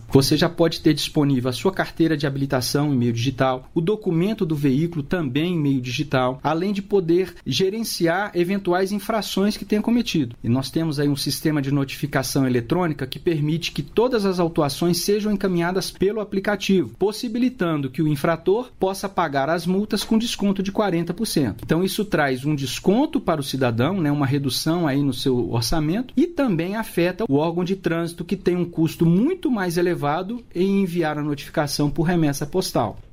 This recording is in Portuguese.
Você já pode ter disponível a sua carteira de habilitação em meio digital, o documento do veículo também em meio digital, além de poder gerenciar eventuais infrações que tenha cometido. E nós temos aí um sistema de notificação eletrônica que permite que todas as autuações sejam encaminhadas pelo aplicativo, possibilitando que o infrator possa pagar as multas com desconto de 40%. Então isso traz um desconto para o cidadão, né, uma redução aí no seu orçamento, e também afeta o órgão de trânsito, que tem um custo muito mais elevado em enviar a notificação por remessa postal.